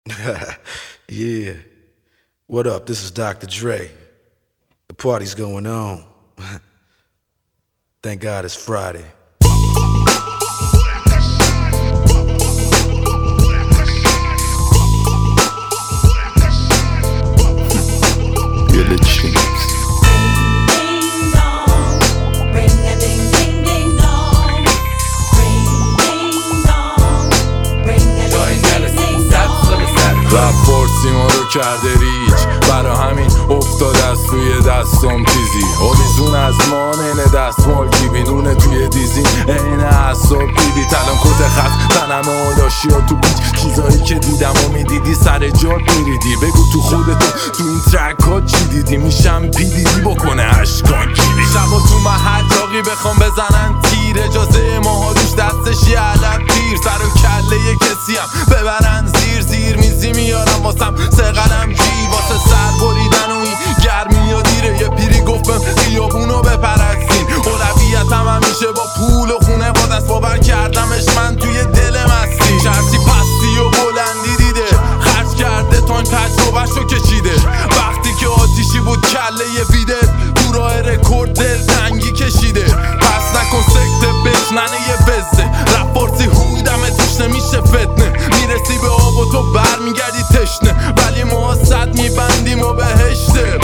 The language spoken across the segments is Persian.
Yeah. What up? This is Dr. Dre. The party's going on. Thank God it's Friday. You're the cheese. رپورسی ما رو کرده ریچ، برا همین افتاده از توی دستم چیزی آویزون از مانن دستمال کیبینونه توی دیزین این اصاب دیدی تلم کت خط تنم آلاشی ها تو بیچ چیزایی که دیدم و میدیدی سر جات میریدی بگو تو خودتو تو این ترک ها چی دیدی میشم پیدیدی بکنه عشقان کیدی شبا تو محل جاقی بخوام بزنن تیر اجازه ماها روش دستش یه علب تیر سر و کله یه کسی هم ببرن زیر میزی میارم واسم سه قلم جی واسه سر بریدن و این گرمی و دیره یه پیری گفتم خیابونو بپرستین اولویتم همیشه با پول و خونه با دست باور کردمش من توی دل مستی شرطی پستی و بلندی دیده خرج کرده تا این تجربهشو کشیده وقتی که آتیشی بود کله یه بیده تو راه رکورد دل تنگی کشیده پس نکن سکته بشننه یه وزه رپورسی هوی دمه توش نمیشه فتنه میرسی به آب و تو برمیگردی تشنه ولی ما صد میبندیم و بهشته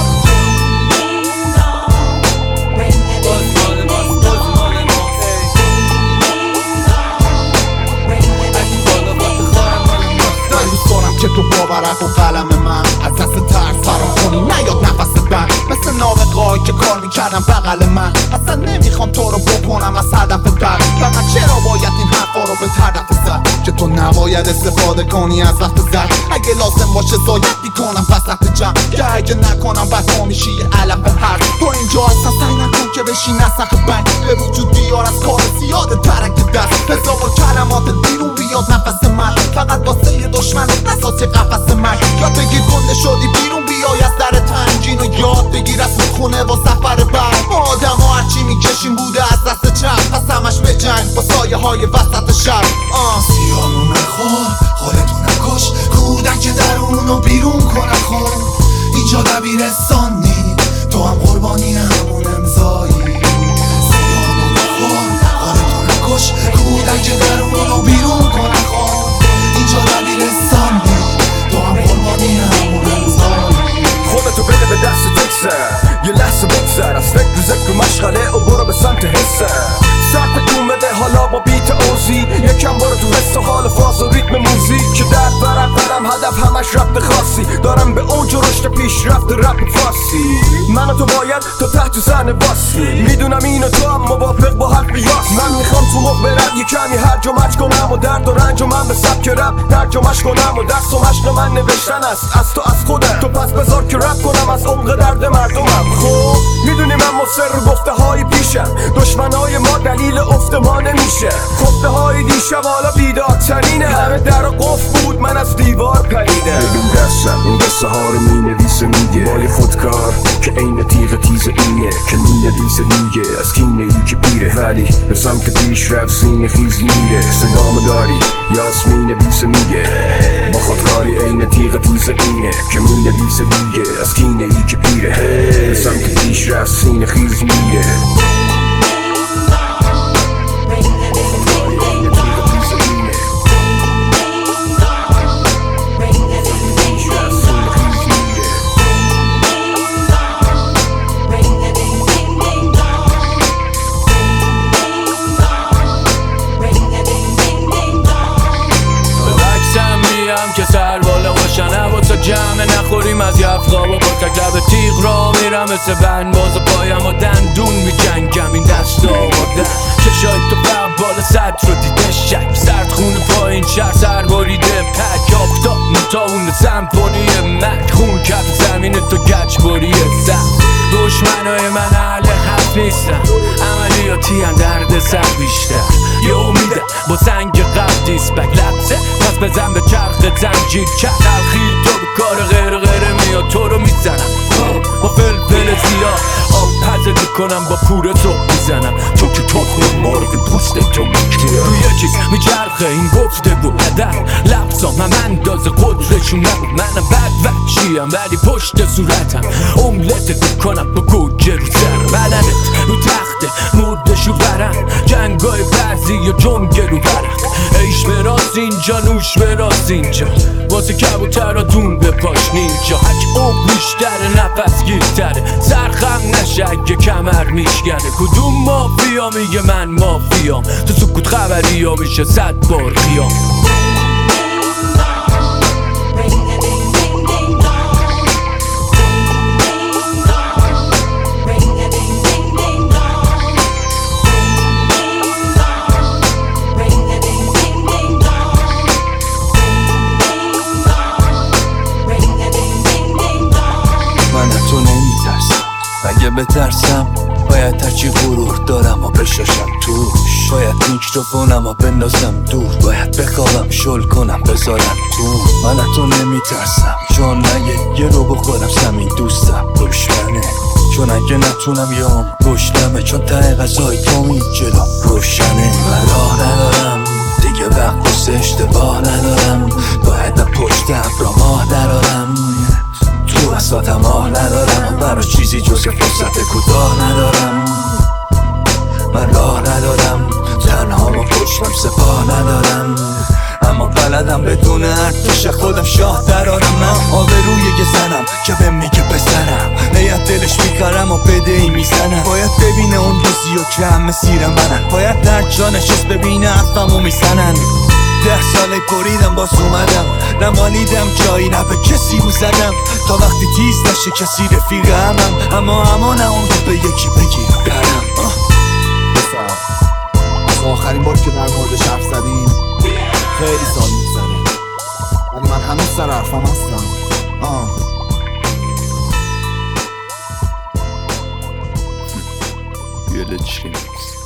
که تو باورت و قلم من از دست ترس فرام کنی نیاد نفست بند مثل نابغه‌ای که کار میکردم بغل من اصلا نمیخوام تو رو بکنم از هدف بد فقط چرا باید این حرفا رو به هدف زد که تو نباید استفاده کنی از وقت زد اگه لازم باشه زاید میکنم وسط جمع که اگه نکنم بد ما میشی یه علف هر تو اینجا اصلا سعی نکن که بشی نسخ بند به وجود بیار از کار زیاد ترک دست حساب و کلمات بیرون بیاد نفس من فقط واسه یه دشمن نساس یه قفص من یاد بگیر گنده شدی بیرون بیای از در تنجین و یاد بگیر از خونه و سفر بعد ما آدم ها هرچی میکشیم بوده از دست چپ پس همش به جنگ با سایه های وسط شب سیانو نخور خودتو نکش کودک درونو بیرون کنه خور اینجا دبیرستان نی تو هم قربانی همون امضایی سیانو نخور خودتو نکش کودک درونو بیرون کنه خور اینجا دبیرستان نی تو هم قربانی همون امضایی خودتو بده به دست تکسر یه لحظه بگذر از فکر و ذکر و مشغله و برو به سمت حسه سر تکون بده حالا با بیت اوزی یکم برو تو حس و حال فاز و ریتم موزیک که درد برم هدف همش رفت خاصی دارم به اوج و رشد پیشرفت رپ فارسی من و تو باید تا تحت زن باسی میدونم اینو تو هم موافق با حرف بیاس من میخوام تو موقع برم یه کمی هرج و مرج کنم و درد و رنج و من به سبک رپ ترجمه‌اش کنم و درس و مشق من نوشتن است از تو از خودم تو پس بذار که رپ کنم از عمق درد مردمم خب میدونی من مصر گفته های پیشم دشمنای ما دلیل افت ما نمیشه خفته های دیشب حالا بیدارترینه همه در قفل بود من از دیوار پریدم ببین دستم این قصه ها رو مینویسه میگه مال خودکار که عین تیغ تیز اینه که مینویسه میگه از کینه ای که پیره ولی به سمت پیش رفت سینه خیز میره صدامو داری یاس مینویسه میگه با خودکاری عین تیغ تیز اینه که مینویسه میگه از کینه ای که پیره به سمت پیش رفت سینه خیز میره که سر بالا باشن با تا جمع نخوریم از یفقا با تک لب تیغ را میرم مثل بند باز پایم و دندون میجنگم این دست آماده چشای تو بالا سطر رو دیده شک سرد خون پایین شهر سر بریده پک آفتاب متاون سمفونی مک خون کف زمین تو گچ بریه سخت دشمنای من اهل حرف نیستن عملیاتی هم درد سر بیشتر یه امیده با سنگ قبل دیسپک لبسه پس بزن به چرخ زنجیر که تلخی تو به کار غیر میاد تو رو میزنم با فلفل زیاد آب پزه میکنم با پور تو میزنم تو که تخم مرغ پوست تو میگیره روی یه چیز میچرخه این گفتگو هدر لبسام هم اندازه قدرشون نبود منم بد وحشیم ولی پشت صورتم املت کنم با گوجه رو سرم بدنت رو تخته مردشو برم جنگای بعضی یا جنگ رو برم عیش براز اینجا نوش براز اینجا واسه کبوتر دون به پاش نینجا هک اوم بیشتره نفس گیرتره سرخم نشه اگه کمر میشکنه کدوم مافیا میگه من مافیام تو سکوت خبری ها میشه 100 بار قیام اگه بترسم باید هرچی غرور دارم و بشاشم توش باید میکروفونم و بندازم دور باید بخوابم شل کنم بذارم تو من تو نمیترسم چون اگه یه رو بخورم زمین دوستم روشنه چون اگه نتونم یه هم روشنمه چون ته غذای تو این جلو روشنه من راه ندارم دیگه وقت بسه اشتباه ندارم باید پشت ابرا ماه درارم تو بساتم ماه ندارم برای چیزی جز که فرصت کوتاه ندارم من راه ندارم تنها ما پشتم سپاه ندارم اما بلدم بدون ارتش خودم شاه درارم من آبروی یه زنم که بهم میگه پسرم نیت دلش میکارم و بده ای میزنم باید ببینه اون روزی و که همه سیر منن باید در جا نشست ببینه حرفمو میزنن 10 ساله بریدم باز اومدم نمالیدم جایی نه به کسی رو زدم تا وقتی تیز نشه کسی رفیق همم اما نه اون رو به یکی بگیرم برم از آخرین بار که در موردش حرف زدیم خیلی سال میگذره ولی من هنوز سر حرفم هستم یه لچی